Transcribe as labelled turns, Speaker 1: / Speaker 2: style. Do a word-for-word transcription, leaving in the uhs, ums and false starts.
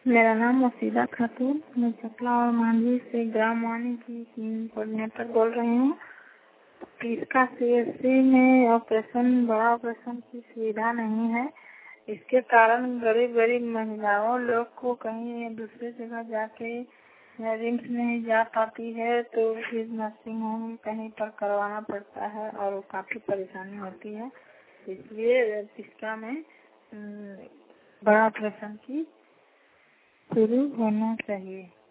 Speaker 1: मेरा नाम वसीला खातून, मैं चकला और मांझी से ग्राम वाणी की कोऑर्डिनेटर बोल रही हूँ। इसका सीएससी में ऑपरेशन बड़ा ऑपरेशन की सुविधा नहीं है। इसके कारण गरीब गरीब महिलाओं लोग को कहीं दूसरी जगह जाके रिम्स नहीं जा पाती है, तो फिर नर्सिंग होम कहीं पर करवाना पड़ता है और काफ़ी परेशानी होती है। इसलिए इसका में बड़ा ऑपरेशन की शुरू होना चाहिए।